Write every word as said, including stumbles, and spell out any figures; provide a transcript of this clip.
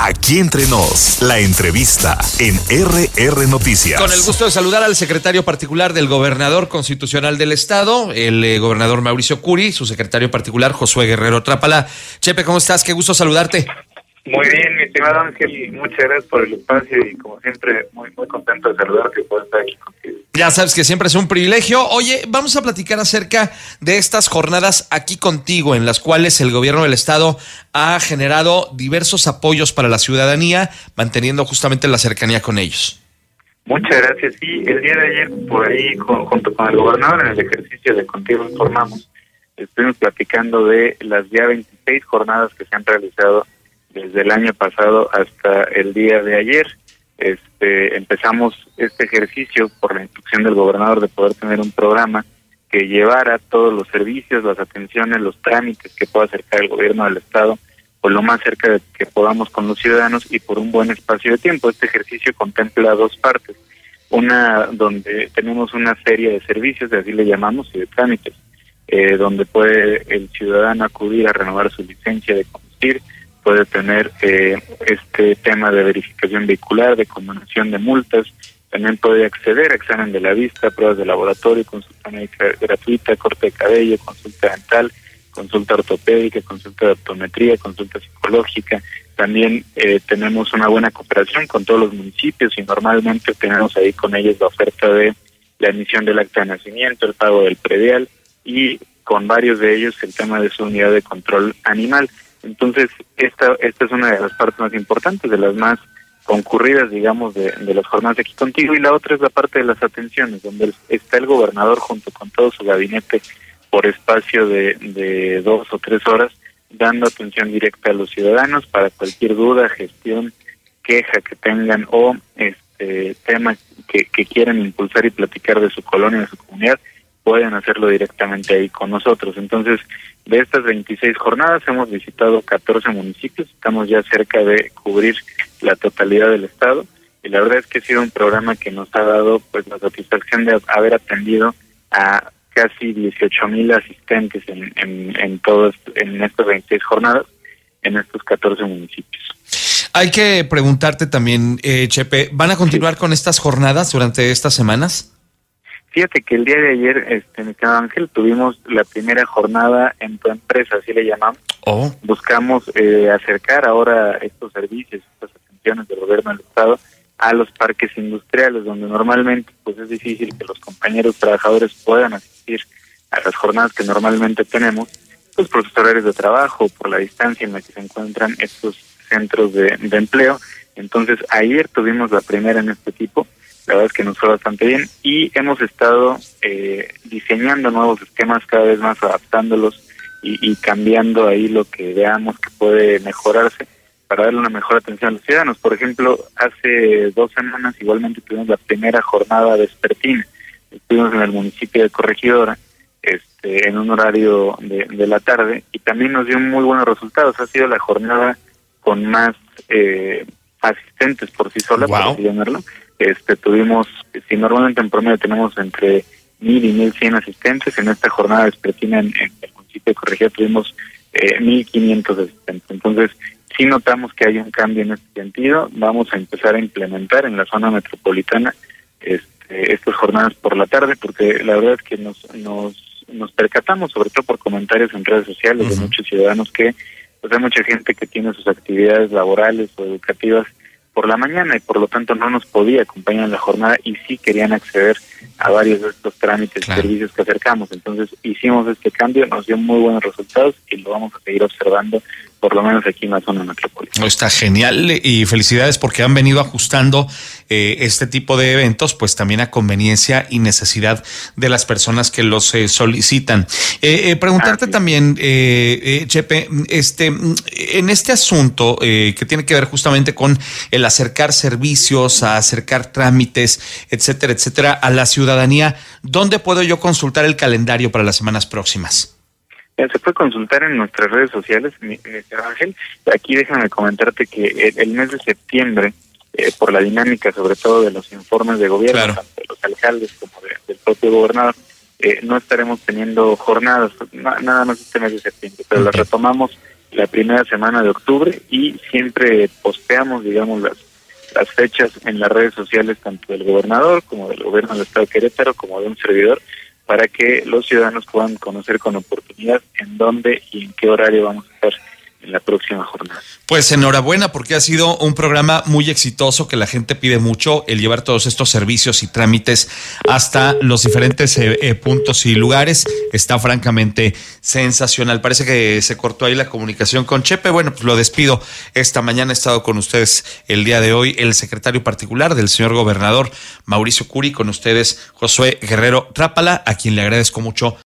Aquí entre nos, la entrevista en R R Noticias. Con el gusto de saludar al secretario particular del gobernador constitucional del estado, el eh, gobernador Mauricio Curi, su secretario particular Josué Guerrero Trápala. Chepe, ¿cómo estás? Qué gusto saludarte. Muy bien, mi estimado Ángel, muchas gracias por el espacio y como siempre muy muy contento de saludarte y poder estar aquí contigo. Ya sabes que siempre es un privilegio. Oye, vamos a platicar acerca de estas jornadas aquí contigo, en las cuales el gobierno del estado ha generado diversos apoyos para la ciudadanía, manteniendo justamente la cercanía con ellos. Muchas gracias. Sí, el día de ayer por ahí con, junto con el gobernador en el ejercicio de Contigo Informamos, estuvimos platicando de las ya veintiséis jornadas que se han realizado desde el año pasado hasta el día de ayer. Este, empezamos este ejercicio por la instrucción del gobernador de poder tener un programa que llevara todos los servicios, las atenciones, los trámites que pueda acercar el gobierno del estado, pues lo más cerca de que podamos con los ciudadanos y por un buen espacio de tiempo. Este ejercicio contempla dos partes, una donde tenemos una serie de servicios, así le llamamos, y de trámites, eh, donde puede el ciudadano acudir a renovar su licencia de conducir, puede tener eh, este tema de verificación vehicular, de condonación de multas, también puede acceder a examen de la vista, pruebas de laboratorio, consulta médica gratuita, corte de cabello, consulta dental, consulta ortopédica, consulta de optometría, consulta psicológica. También eh, tenemos una buena cooperación con todos los municipios y normalmente tenemos ahí con ellos la oferta de la emisión del acta de nacimiento, el pago del predial y con varios de ellos el tema de su unidad de control animal. Entonces, esta esta es una de las partes más importantes, de las más concurridas, digamos, de, de las jornadas de aquí contigo, y la otra es la parte de las atenciones, donde está el gobernador junto con todo su gabinete por espacio de, de dos o tres horas, dando atención directa a los ciudadanos para cualquier duda, gestión, queja que tengan o este tema que, que quieran impulsar y platicar de su colonia, de su comunidad, pueden hacerlo directamente ahí con nosotros. Entonces, de estas veintiséis jornadas hemos visitado catorce municipios, estamos ya cerca de cubrir la totalidad del estado y la verdad es que ha sido un programa que nos ha dado pues la satisfacción de haber atendido a casi dieciocho mil asistentes en en en todos en estas veintiséis jornadas en estos catorce municipios. Hay que preguntarte también, eh, Chepe, ¿van a continuar sí. con estas jornadas durante estas semanas? Fíjate que el día de ayer, este, mi querido Ángel, tuvimos la primera jornada en tu empresa, así le llamamos. Oh. Buscamos eh, acercar ahora estos servicios, estas atenciones del gobierno del estado a los parques industriales, donde normalmente pues es difícil que los compañeros trabajadores puedan asistir a las jornadas que normalmente tenemos, pues por sus horarios de trabajo, por la distancia en la que se encuentran estos centros de, de empleo. Entonces, ayer tuvimos la primera en este tipo. La verdad es que nos fue bastante bien y hemos estado eh, diseñando nuevos esquemas, cada vez más adaptándolos y, y cambiando ahí lo que veamos que puede mejorarse para darle una mejor atención a los ciudadanos. Por ejemplo, hace dos semanas igualmente tuvimos la primera jornada vespertina. Estuvimos en el municipio de Corregidora este, en un horario de, de la tarde y también nos dio muy buenos resultados. Ha sido la jornada con más eh, asistentes por sí sola, wow. por así llamarlo. Este, tuvimos, si normalmente en promedio tenemos entre mil y mil cien asistentes, en esta jornada vespertina en, en el municipio de Corregidora tuvimos eh, mil quinientos asistentes. Entonces, sí notamos que hay un cambio en este sentido. Vamos a empezar a implementar en la zona metropolitana este, estas jornadas por la tarde, porque la verdad es que nos nos nos percatamos, sobre todo por comentarios en redes sociales uh-huh. de muchos ciudadanos, que pues hay mucha gente que tiene sus actividades laborales o educativas por la mañana y por lo tanto no nos podía acompañar en la jornada y sí querían acceder a varios de estos trámites claro. y servicios que acercamos. Entonces hicimos este cambio, nos dio muy buenos resultados y lo vamos a seguir observando por lo menos aquí en la zona metropolitana. Está genial y felicidades porque han venido ajustando eh, este tipo de eventos pues también a conveniencia y necesidad de las personas que los eh, solicitan. Eh, eh, preguntarte ah, sí. también, eh, eh, Chepe, este, en este asunto eh, que tiene que ver justamente con el acercar servicios, a acercar trámites, etcétera, etcétera, a la ciudadanía, ¿dónde puedo yo consultar el calendario para las semanas próximas? Se puede consultar en nuestras redes sociales, mister Ángel. Aquí déjame comentarte que el, el mes de septiembre, eh, por la dinámica sobre todo de los informes de gobierno, claro. tanto de los alcaldes como de, del propio gobernador, eh, no estaremos teniendo jornadas, na, nada más este mes de septiembre, pero okay. las retomamos la primera semana de octubre, y siempre posteamos, digamos, las las fechas en las redes sociales, tanto del gobernador como del gobierno del estado de Querétaro, como de un servidor, para que los ciudadanos puedan conocer con oportunidad en dónde y en qué horario vamos a estar en la próxima jornada. Pues enhorabuena, porque ha sido un programa muy exitoso que la gente pide mucho, el llevar todos estos servicios y trámites hasta los diferentes eh, eh, puntos y lugares. Está francamente sensacional. Parece que se cortó ahí la comunicación con Chepe. Bueno, pues lo despido. Esta mañana ha estado con ustedes el día de hoy el secretario particular del señor gobernador Mauricio Curi, con ustedes Josué Guerrero Trápala, a quien le agradezco mucho